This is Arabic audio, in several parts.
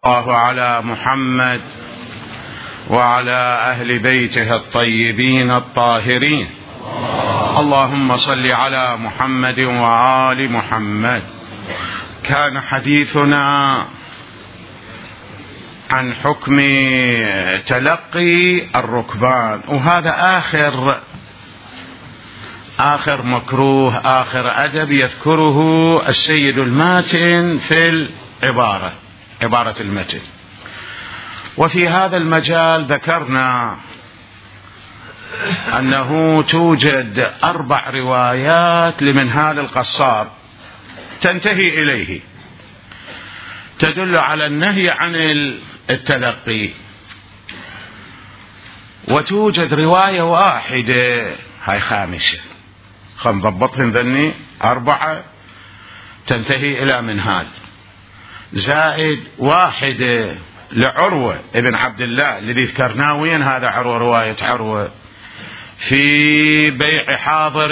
الله على محمد وعلى أهل بيته الطيبين الطاهرين. اللهم صل على محمد وآل محمد. كان حديثنا عن حكم تلقي الركبان، وهذا آخر مكروه، آخر أدب يذكره السيد الماتن في عبارة المتن. وفي هذا المجال ذكرنا أنه توجد 4 روايات لمنهال القصار تنتهي إليه تدل على النهي عن التلقي، وتوجد رواية واحدة هاي خامسة، نضبطهم ذني 4 تنتهي إلى منهال، زائد 1 لعروة ابن عبد الله الذي ذكرناه. وين هذا عروة؟ رواية عروة في بيع حاضر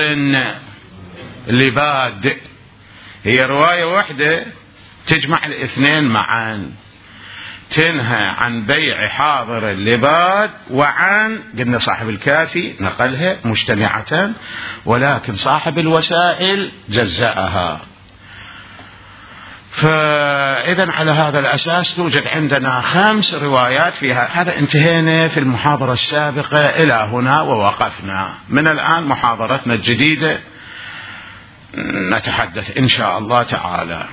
لباد، هي رواية واحدة تجمع الاثنين معا، تنهى عن بيع حاضر اللباد وعن، قلنا صاحب الكافي نقلها مجتمعة، ولكن صاحب الوسائل جزأها. فإذا على هذا الأساس توجد عندنا 5 روايات فيها. هذا انتهينا في المحاضرة السابقة إلى هنا ووقفنا. من الآن محاضرتنا الجديدة نتحدث إن شاء الله تعالى.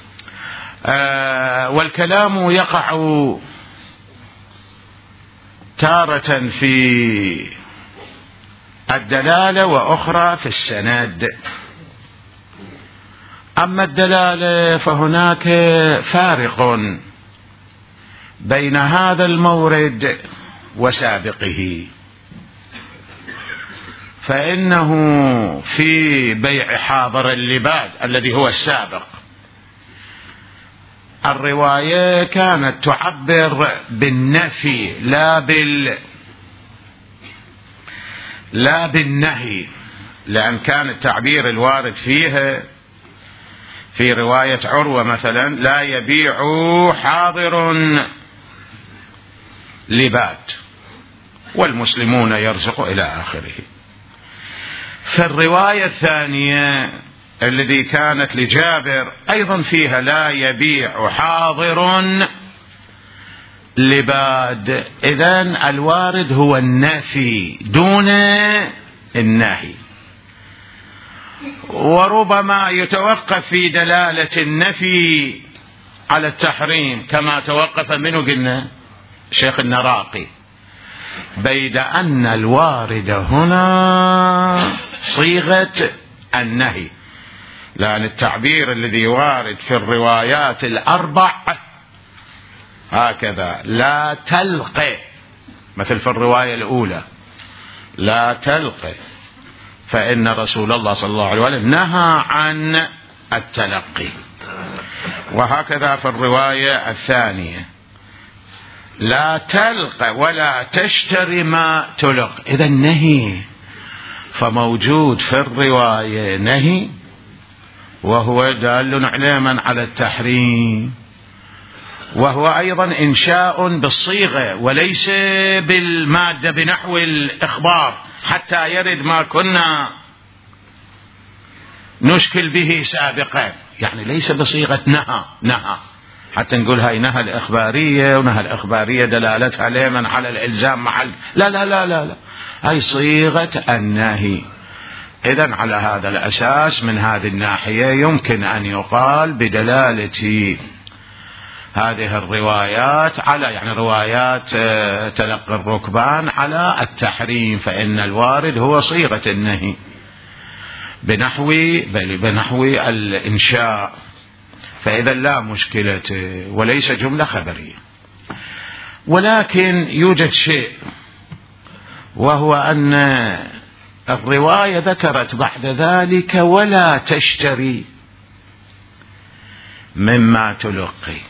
والكلام يقع تارة في الدلالة وأخرى في السند. أما الدلالة فهناك فارق بين هذا المورد وسابقه، فإنه في بيع حاضر اللباد الذي هو السابق الرواية كانت تعبر بالنفي لا بالنهي، لأن كان التعبير الوارد فيها في رواية عروة مثلا لا يبيع حاضر لباد والمسلمون يرزق إلى آخره. في الرواية الثانية الذي كانت لجابر أيضا فيها لا يبيع حاضر لباد. إذن الوارد هو النفي دون النهي، وربما يتوقف في دلالة النفي على التحريم كما توقف منه قلنا شيخ النراقي، بيد أن الوارد هنا صيغة النهي، لأن التعبير الذي وارد في الروايات ال4 هكذا لا تلقي، مثل في الرواية الأولى لا تلقي، فإن رسول الله صلى الله عليه وسلم نهى عن التلقي. وهكذا في الرواية الثانية لا تلقى ولا تشتري ما تلق. إذا النهي فموجود في الرواية نهي، وهو دال علما على التحريم، وهو أيضا إنشاء بالصيغة وليس بالمادة بنحو الإخبار حتى يرد ما كنا نشكل به سابقا، يعني ليس بصيغة نهى حتى نقول هاي نهى الإخبارية، ونهى الإخبارية دلالتها علما على الإلزام محل، لا لا لا لا لا، هاي صيغة النهي. إذن على هذا الأساس من هذه الناحية يمكن أن يقال بدلالة هذه الروايات على، يعني روايات تلقي الركبان، على التحريم، فإن الوارد هو صيغة النهي بنحو الإنشاء، فإذا لا مشكلة وليس جملة خبرية. ولكن يوجد شيء، وهو أن الرواية ذكرت بعد ذلك ولا تشتري مما تلقي،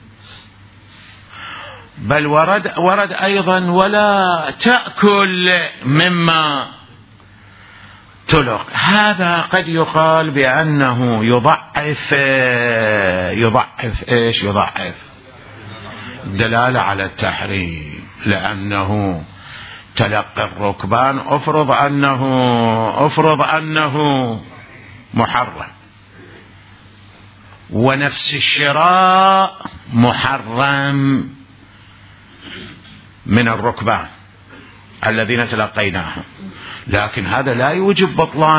بل ورد أيضا ولا تأكل مما تلق. هذا قد يقال بأنه يضعف الدلالة على التحريم، لأنه تلقي الركبان أفرض أنه محرم، ونفس الشراء محرم من الركبان الذين تلقيناهم، لكن هذا لا يوجب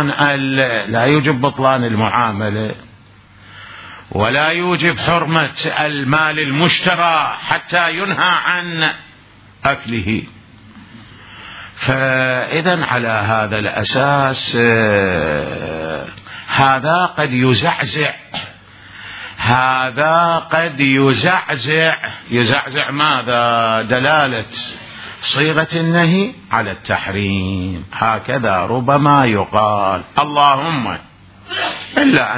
بطلان المعاملة، ولا يوجب حرمة المال المشترى حتى ينهى عن أكله. فإذا على هذا الأساس هذا قد يزعزع ماذا؟ دلالة صيغة النهي على التحريم. هكذا ربما يقال، اللهم إلا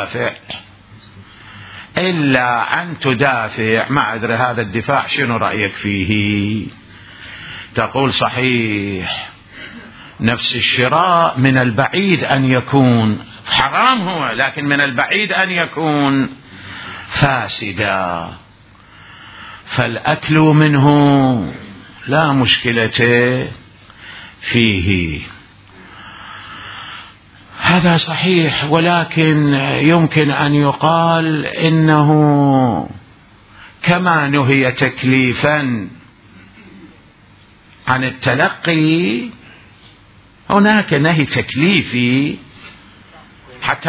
أن تدافع. ما أدري هذا الدفاع شنو رأيك فيه؟ تقول صحيح نفس الشراء من البعيد أن يكون حرام هو، لكن من البعيد أن يكون فاسدا، فالأكل منه لا مشكلة فيه. هذا صحيح، ولكن يمكن أن يقال إنه كما نهي تكليفا عن التلقي، هناك نهي تكليفي حتى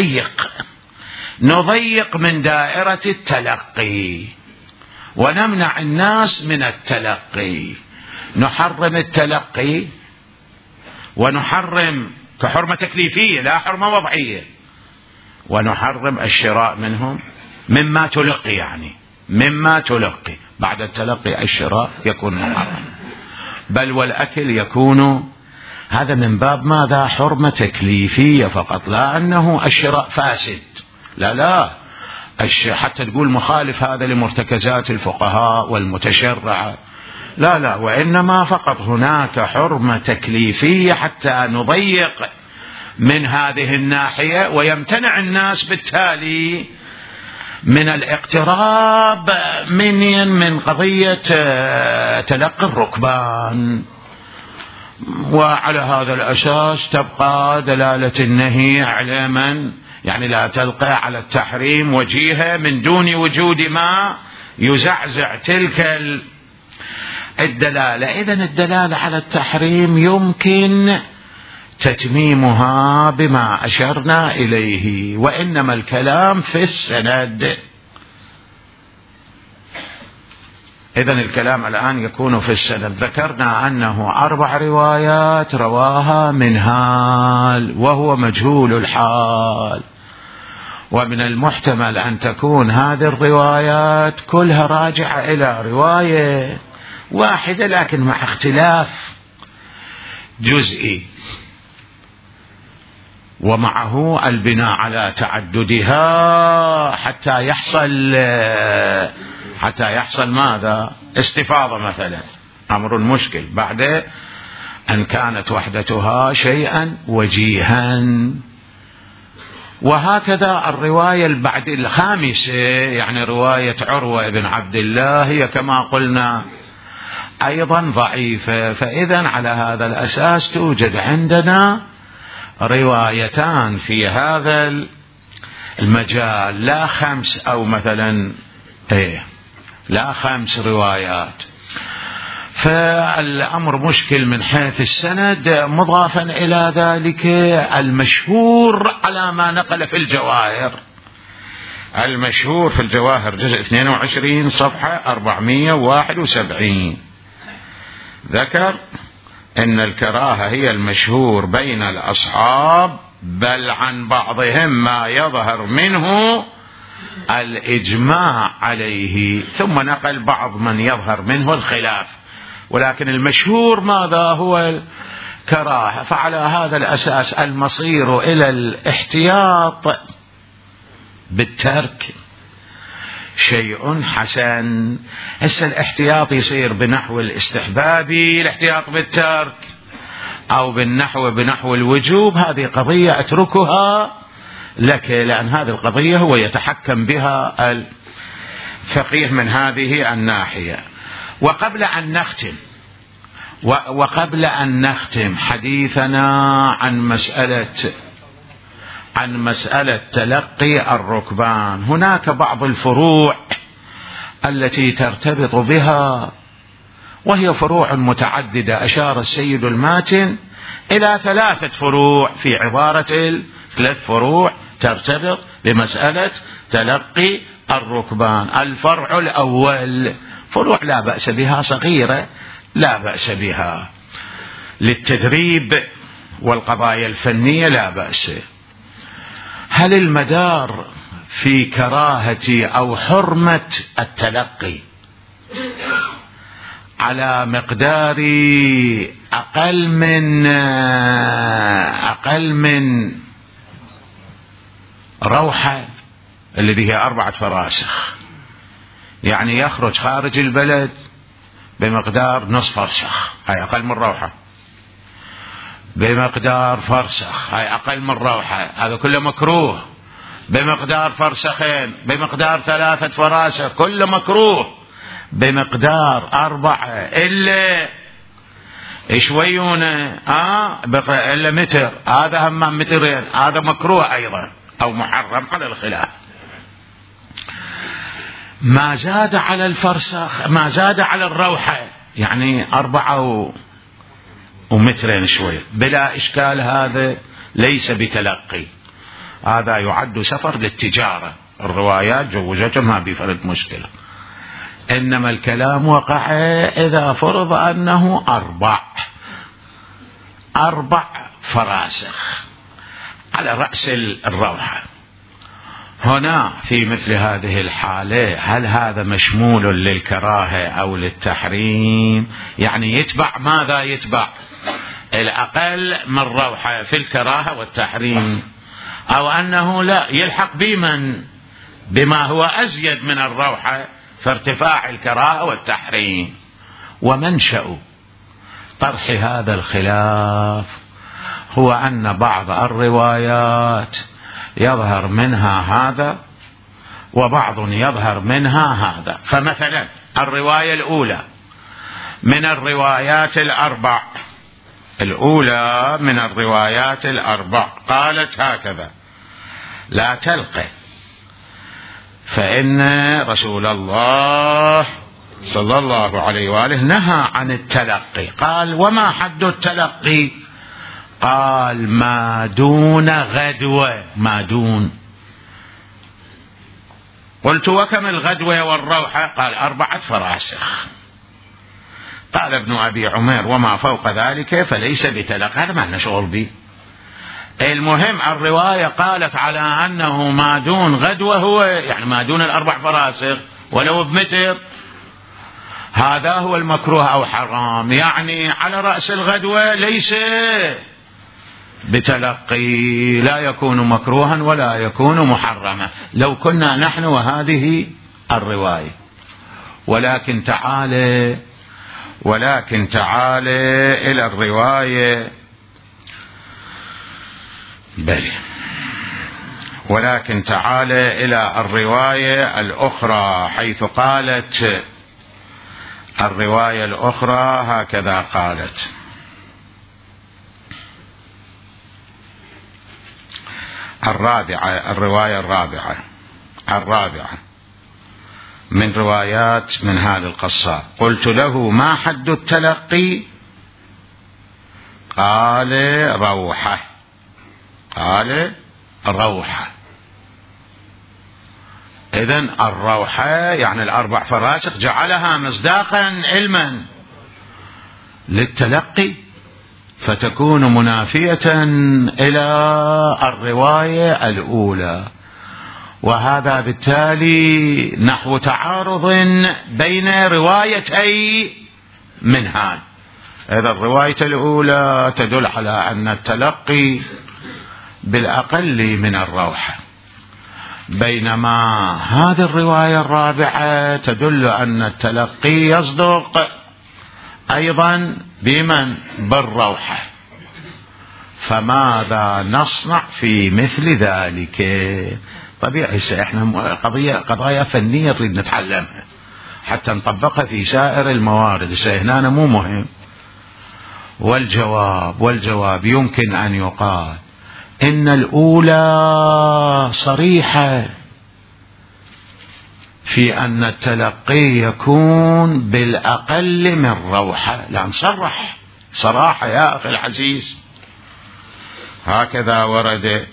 نضيق من دائرة التلقي ونمنع الناس من التلقي. نحرم التلقي ونحرم كحرمة تكليفية لا حرمة وضعية، ونحرم الشراء منهم مما تلقي، يعني مما تلقي بعد التلقي الشراء يكون محرم، بل والأكل يكون هذا من باب ماذا؟ حرمة تكليفية فقط، لا أنه الشراء فاسد، لا حتى تقول مخالف هذا لمرتكزات الفقهاء والمتشرعة، لا، وإنما فقط هناك حرمة تكليفية حتى نضيق من هذه الناحية، ويمتنع الناس بالتالي من الاقتراب من قضية تلقي الركبان. وعلى هذا الأساس تبقى دلالة النهي على من يعني لا تلقى على التحريم وجيهة من دون وجود ما يزعزع تلك الدلالة. إذن الدلالة على التحريم يمكن تتميمها بما أشرنا إليه، وإنما الكلام في السند. إذن الكلام الآن يكون في السند. ذكرنا أنه 4 روايات رواها منهال وهو مجهول الحال، ومن المحتمل أن تكون هذه الروايات كلها راجعة إلى رواية واحدة لكن مع اختلاف جزئي، ومعه البناء على تعددها حتى يحصل ماذا؟ استفاضة مثلا، أمر مشكل بعد أن كانت وحدتها شيئا وجيها. وهكذا الرواية بعد الخامسة، يعني رواية عروة بن عبد الله، هي كما قلنا أيضا ضعيفة. فإذا على هذا الأساس توجد عندنا روايتان في هذا المجال، لا 5 أو مثلا لا 5 روايات. فالأمر مشكل من حيث السند، مضافا إلى ذلك المشهور على ما نقل في الجواهر. المشهور في الجواهر جزء 22 صفحة 471 ذكر إن الكراهة هي المشهور بين الأصحاب، بل عن بعضهم ما يظهر منه الإجماع عليه، ثم نقل بعض من يظهر منه الخلاف، ولكن المشهور ماذا؟ هو الكراهة. فعلى هذا الأساس المصير إلى الاحتياط بالترك شيء حسن. هسه الاحتياط يصير بنحو الاستحبابي، الاحتياط بالترك، أو بنحو الوجوب، هذه قضية أتركها لك، لأن هذه القضية هو يتحكم بها فقيه من هذه الناحية. وقبل أن نختم حديثنا عن مسألة تلقي الركبان، هناك بعض الفروع التي ترتبط بها، وهي فروع متعددة. أشار السيد الماتن إلى 3 فروع في عبارة 3 فروع ترتبط بمسألة تلقي الركبان. الفرع الأول فروع لا بأس بها، صغيرة لا بأس بها للتدريب والقضايا الفنية لا بأس. هل المدار في كراهة أو حرمة التلقي على مقدار أقل من روحة الذي هي 4 فراسخ، يعني يخرج خارج البلد بمقدار نصف فرسخ، هاي أقل من روحة، بمقدار فرسخ، هاي أقل من روحة، هذا كله مكروه. بمقدار فرسخين، بمقدار 3 فراسخ، كله مكروه. بمقدار 4 إلا شويون إلا متر، هذا هم مترين، هذا مكروه أيضا أو محرم على الخلاف. ما زاد على الفرسخ، ما زاد على الروحة، يعني 4 ومترين شوية بلا إشكال، هذا ليس بتلقي، هذا يعد سفر للتجارة. الروايات جوزتها ما بفرد مشكلة. إنما الكلام وقع إذا فرض أنه 4 فراسخ على رأس الروحة. هنا في مثل هذه الحالة هل هذا مشمول للكراهة أو للتحريم؟ يعني يتبع ماذا؟ يتبع الأقل من روحة في الكراهة والتحريم، أو أنه لا يلحق بما هو أزيد من الروحة فارتفاع الكراهة والتحريم. ومنشأ طرح هذا الخلاف هو أن بعض الروايات يظهر منها هذا وبعض يظهر منها هذا. فمثلا الرواية الأولى من الروايات الأربع قالت هكذا: لا تلقي، فإن رسول الله صلى الله عليه وآله نهى عن التلقي. قال: وما حد التلقي؟ قال: ما دون غدوة. ما دون. قلت: وكم الغدوة والروحة؟ قال: 4 فراسخ. قال ابن أبي عمير: وما فوق ذلك فليس بتلقي. هذا ما لنا شغل به. المهم الرواية قالت على أنه ما دون غدوة، هو يعني ما دون 4 فراسخ ولو بمتر، هذا هو المكروه أو حرام، يعني على رأس الغدوة ليس بتلقي، لا يكون مكروها ولا يكون محرما لو كنا نحن وهذه الرواية. ولكن تعالى إلى الرواية، ولكن تعالى إلى الرواية الأخرى، حيث قالت الرواية الأخرى هكذا قالت: الرواية الرابعة من روايات منهال القصاب: قلت له: ما حد التلقي؟ قال: روحة. إذن الروحة يعني 4 فراسخ جعلها مصداقا علما للتلقي، فتكون منافية إلى الرواية الأولى، وهذا بالتالي نحو تعارض بين روايتي منهال. إذا الرواية الأولى تدل على أن التلقي بالأقل من الروحة، بينما هذه الرواية الرابعة تدل أن التلقي يصدق أيضا بالروحة. فماذا نصنع في مثل ذلك؟ طبيعي احنا قضايا فنية نريد نتعلمها حتى نطبقها في سائر الموارد. هنا مو مهم. والجواب يمكن أن يقال إن الأولى صريحة في أن التلقي يكون بالأقل من روحة، لا نصرح صراحة يا أخي العزيز. هكذا ورد.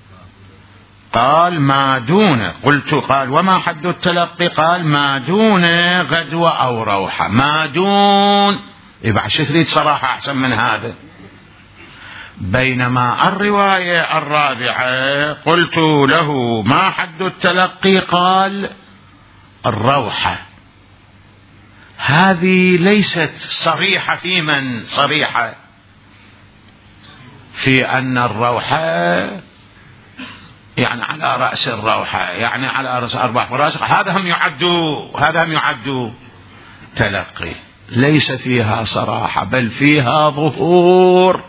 قال ما دون، قلت قال وما حد التلقي؟ قال ما دون غدوة أو روحة. ما دون يبقى شو تريد صراحة أحسن من هذا؟ بينما الرواية الرابعة قلت له ما حد التلقي؟ قال الروحة. هذه ليست صريحة في من؟ صريحة في أن الروحة يعني على رأس الروحة، يعني على رأس 4 فراسخ، هذا هم يعدوا تلقي. ليس فيها صراحة بل فيها ظهور.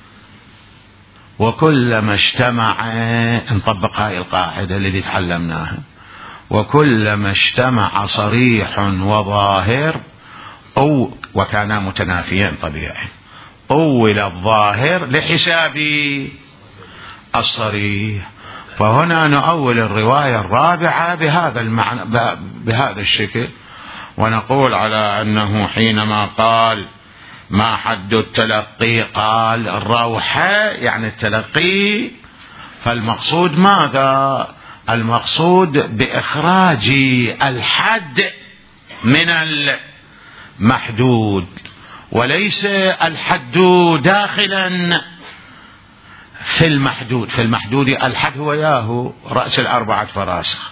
وكلما اجتمع، نطبق هاي القاعدة التي تعلمناها، وكلما اجتمع صريح وظاهر أو وكانا متنافيين طبيعي أول الظاهر لحساب الصريح. فهنا نؤول الرواية الرابعة بهذا المعنى، بهذا الشكل، ونقول على أنه حينما قال ما حد التلقي قال الروحة يعني التلقي، فالمقصود ماذا؟ المقصود بإخراج الحد من المحدود، وليس الحد داخلا في المحدود. في المحدود الحد هو ياهو رأس 4 فراسخ،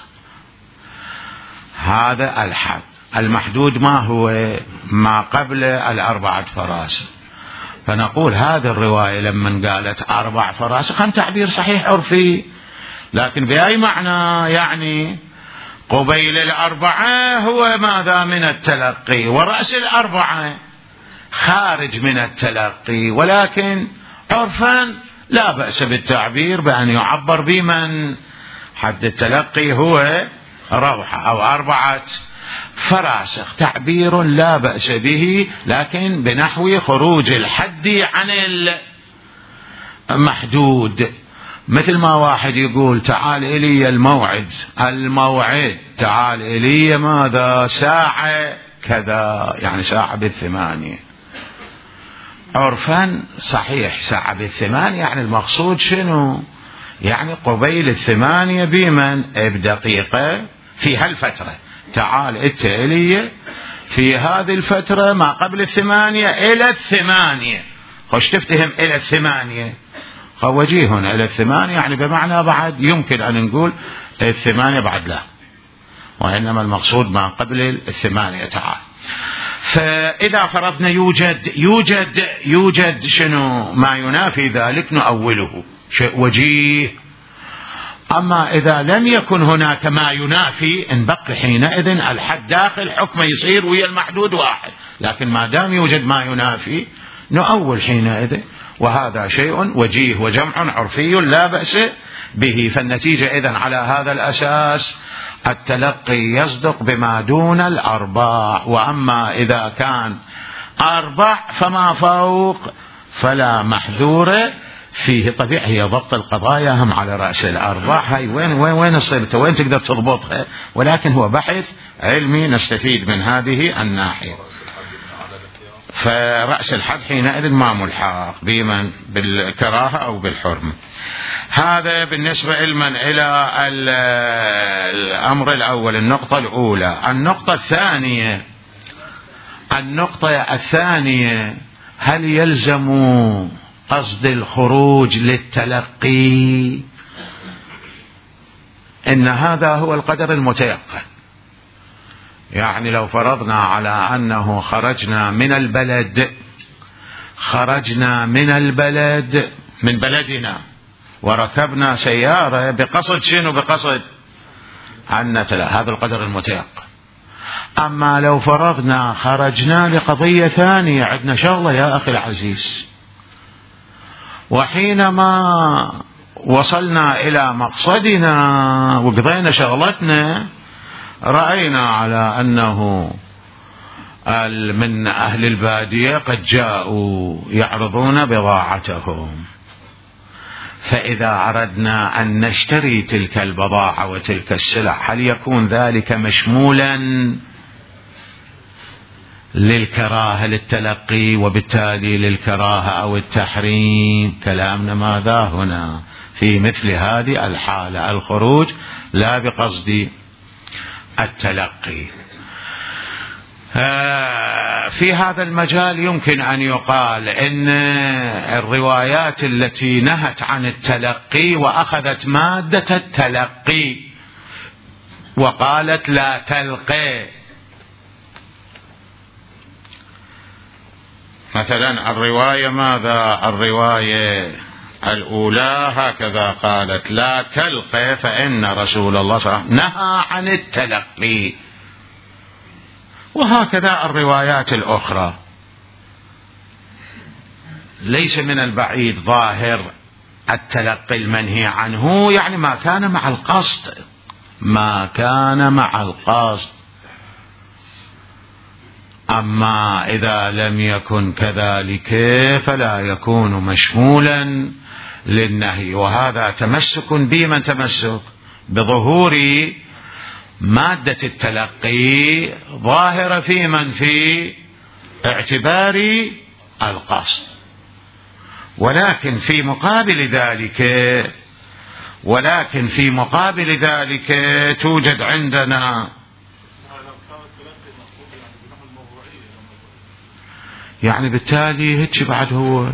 هذا الحد. المحدود ما هو؟ ما قبل 4 فراسخ. فنقول هذه الرواية لما قالت 4 فراسخ هم تعبير صحيح عرفي، لكن بأي معنى؟ يعني قبيل 4 هو ماذا؟ من التلقي، ورأس 4 خارج من التلقي. ولكن عرفا لا بأس بالتعبير بأن يعبر بمن حد التلقي هو روحة أو 4 فراسخ، تعبير لا بأس به، لكن بنحو خروج الحد عن المحدود. مثل ما واحد يقول تعال إلي الموعد تعال إلي ماذا؟ ساعة كذا، يعني ساعة 8. عرفا صحيح ساعة 8، يعني المقصود شنو؟ يعني قبيل 8 بمن؟ بدقيقة في هالفترة. تعال انت إلي في هذه الفترة ما قبل 8 إلى 8. خوش تفتهم إلى 8 وجيه هنا إلى 8، يعني بمعنى بعد يمكن أن نقول 8 بعد لا، وإنما المقصود ما قبل 8 تعال. فإذا فرضنا يوجد شنو ما ينافي ذلك نؤوله شيء وجيه. أما إذا لم يكن هناك ما ينافي نبقي حينئذ الحد داخل حكم يصير ويا المحدود واحد، لكن ما دام يوجد ما ينافي نؤول حينئذ، وهذا شيء وجيه وجمع عرفي لا بأس به. فالنتيجة إذن على هذا الأساس التلقي يصدق بما دون 4، وأما إذا كان 4 فما فوق فلا محذور فيه. طبيعي هي ضبط القضايا هم على رأس 4، هاي وين الصيبة وين تقدر تضبطها، ولكن هو بحث علمي نستفيد من هذه الناحية. فرأس الحد حينئذ ما ملحق بمن؟ بالكراهة أو بالحرمة. هذا بالنسبة لمن إلى الأمر الأول، النقطة الأولى. النقطة الثانية هل يلزم قصد الخروج للتلقي؟ إن هذا هو القدر المتيقن. يعني لو فرضنا على أنه خرجنا من البلد من بلدنا وركبنا سيارة بقصد شنو؟ بقصد أن هذا القدر المتيقن. أما لو فرضنا خرجنا لقضية ثانية، عندنا شغلة يا أخي العزيز، وحينما وصلنا إلى مقصدنا وقضينا شغلتنا رأينا على أنه من أهل البادية قد جاءوا يعرضون بضاعتهم، فإذا أردنا أن نشتري تلك البضاعة وتلك السلع هل يكون ذلك مشمولا للكراهة للتلقي وبالتالي للكراهة أو التحريم؟ كلامنا ماذا هنا في مثل هذه الحالة؟ الخروج لا بقصد التلقي. في هذا المجال يمكن أن يقال إن الروايات التي نهت عن التلقي وأخذت مادة التلقي وقالت لا تلقي، مثلا الرواية ماذا؟ الرواية الأولى هكذا قالت لا تلقي فإن رسول الله صلى الله عليه وسلم نهى عن التلقي، وهكذا الروايات الأخرى. ليس من البعيد ظاهر التلقي المنهي عنه يعني ما كان مع القصد، ما كان مع القصد. أما إذا لم يكن كذلك فلا يكون مشمولا للنهي، وهذا تمسك بمن تمسك بظهور مادة التلقي ظاهرة في من في اعتبار القصد. ولكن في مقابل ذلك توجد عندنا يعني بالتالي هيك بعد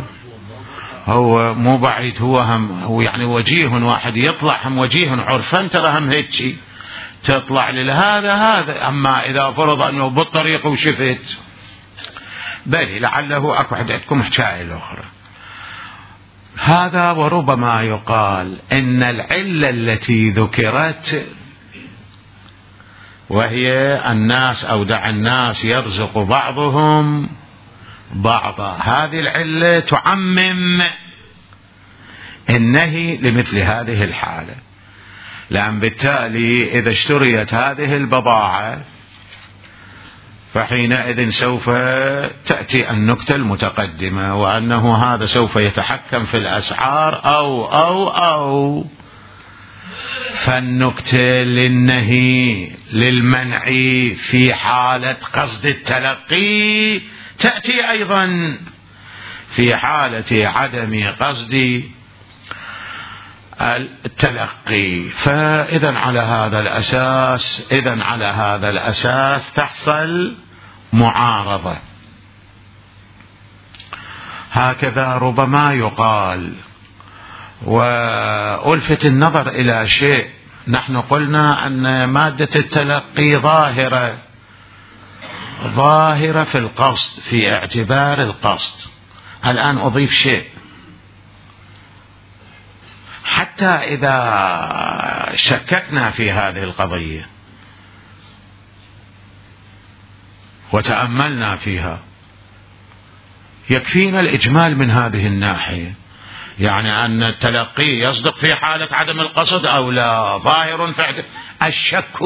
هو مو بعيد، هو يعني وجيه واحد يطلع هم وجيه عرفا ترى هم هيك تطلع لهذا. أما إذا فرض أنه بالطريق وشفت بل لعله أكو عندكم حكاية أخرى هذا. وربما يقال إن العلة التي ذكرت وهي الناس أو دع الناس يرزق بعضهم بعضا، هذه العلة تعمم النهي لمثل هذه الحالة، لأن بالتالي إذا اشتريت هذه البضاعة فحينئذ سوف تأتي النكتة المتقدمة وأنه هذا سوف يتحكم في الأسعار أو فالنكتة للنهي للمنع في حالة قصد التلقي تأتي أيضا في حالة عدم قصد التلقي. فإذا على هذا الأساس تحصل معارضة. هكذا ربما يقال. وألفت النظر إلى شيء، نحن قلنا أن مادة التلقي ظاهرة في القصد في اعتبار القصد. الآن أضيف شيء، حتى إذا شككنا في هذه القضية وتأملنا فيها يكفينا الإجمال من هذه الناحية، يعني أن التلقي يصدق في حالة عدم القصد أو لا، ظاهر في الشك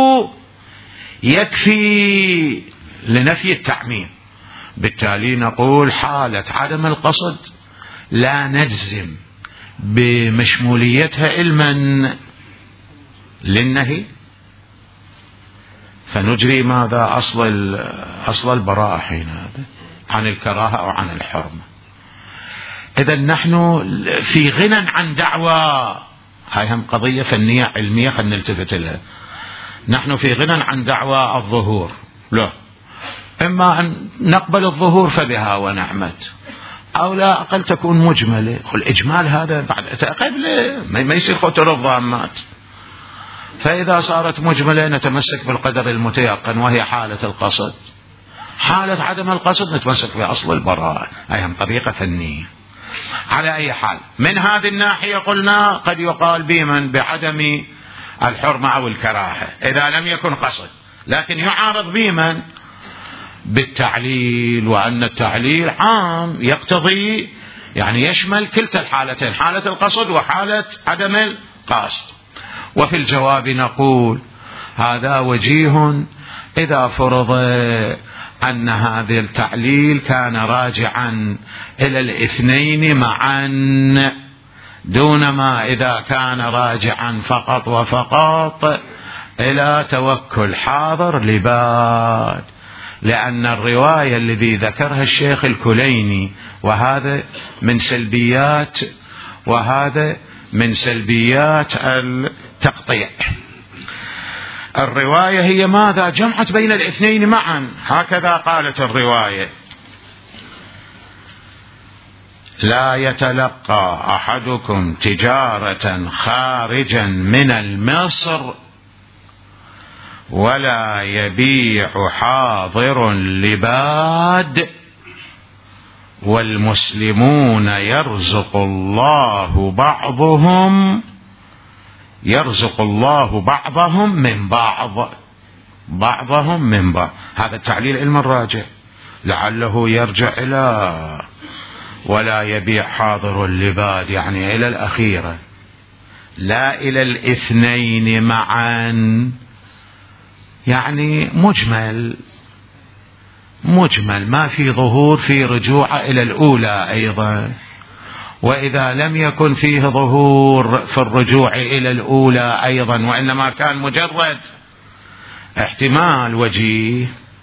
يكفي لنفي التعميم. بالتالي نقول حالة عدم القصد لا نجزم بمشموليتها علما للنهي، فنجري ماذا أصل البراءة حين هذا عن الكراهة أو عن الحرمة. إذا نحن في غنى عن دعوى، هاي هم قضية فنية علمية خلينا نلتفت لها، نحن في غنى عن دعوى الظهور، لا إما أن نقبل الظهور فبها ونعمت، أو لا أقل تكون مجملة. الإجمال هذا بعد قبل ما يصير خطر الضامات. فإذا صارت مجملة نتمسك بالقدر المتيقن وهي حالة القصد، حالة عدم القصد نتمسك بأصل البراءة. أي طريقة فنية. على أي حال من هذه الناحية قلنا قد يقال بمن بعدم الحرمة أو الكراهة إذا لم يكن قصد، لكن يعارض بمن بالتعليل، وأن التعليل عام يقتضي يعني يشمل كلتا الحالتين، حالة القصد وحالة عدم القصد. وفي الجواب نقول هذا وجيه إذا فرض أن هذا التعليل كان راجعا إلى الاثنين معا، دون ما إذا كان راجعا فقط وفقط إلى توكل حاضر لباد، لأن الرواية الذي ذكرها الشيخ الكليني وهذا من سلبيات التقطيع، الرواية هي ماذا؟ جمعت بين الاثنين معا، هكذا قالت الرواية: لا يتلقى أحدكم تجارة خارجا من المصر ولا يبيع حاضر لباد والمسلمون يرزق الله بعضهم من بعض. هذا التعليل علم الراجع، لعله يرجع إلى ولا يبيع حاضر لباد، يعني إلى الأخيرة لا إلى الاثنين معا، يعني مجمل ما في ظهور في رجوع إلى الأولى أيضا. وإذا لم يكن فيه ظهور في الرجوع إلى الأولى أيضا، وإنما كان مجرد احتمال وجيه،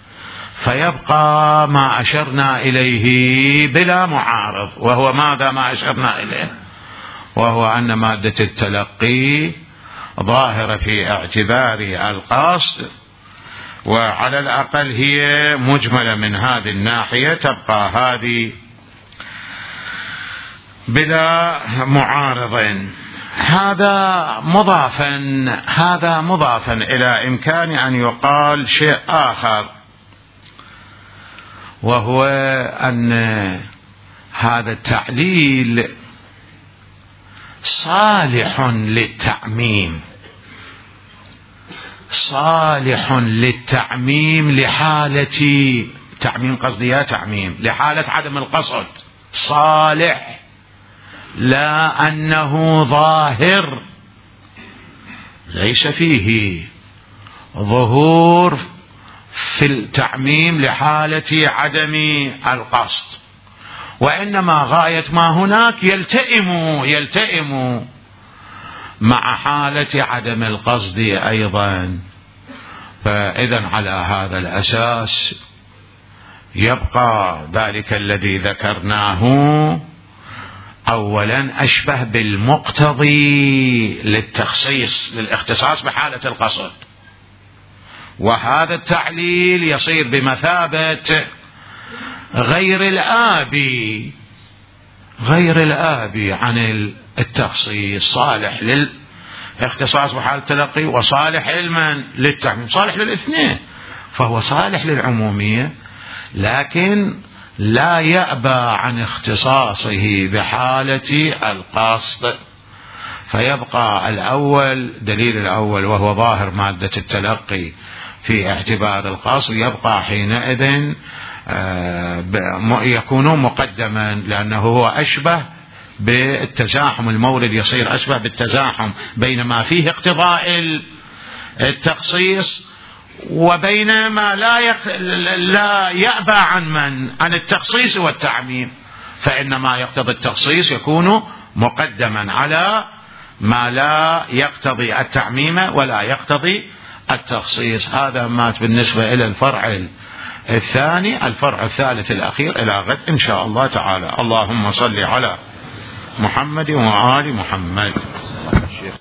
فيبقى ما أشرنا إليه بلا معارض، وهو ماذا ما أشرنا إليه؟ وهو أن مادة التلقي ظاهرة في اعتبار القصد، وعلى الأقل هي مجملة من هذه الناحية، تبقى هذه بلا معارض. هذا مضافا إلى إمكان أن يقال شيء آخر، وهو أن هذا التعليل صالح للتعميم لحالة لحالة عدم القصد، صالح، لا أنه ظاهر ليس فيه ظهور في التعميم لحالة عدم القصد، وإنما غاية ما هناك يلتئم مع حالة عدم القصد أيضا. فإذا على هذا الأساس يبقى ذلك الذي ذكرناه أولا أشبه بالمقتضي للتخصيص للاختصاص بحالة القصد، وهذا التعليل يصير بمثابة غير الآبي عن التخصيص، صالح للاختصاص بحالة التلقي وصالح علما للتعميم، صالح للاثنين، فهو صالح للعمومية لكن لا يأبى عن اختصاصه بحالة القصد. فيبقى دليل الأول وهو ظاهر مادة التلقي في اعتبار القصد، يبقى حينئذ يكون مقدما، لأنه هو أشبه بالتزاحم، المورد يصير أشبه بالتزاحم بين ما فيه اقتضاء التخصيص وبين ما لا يأبى عن التخصيص والتعميم، فإنما يقتضي التخصيص يكون مقدما على ما لا يقتضي التعميم ولا يقتضي التخصيص. هذا ما بالنسبة إلى الفرع الثاني. الفرع الثالث الأخير إلى غد إن شاء الله تعالى. اللهم صل على محمد وآل محمد.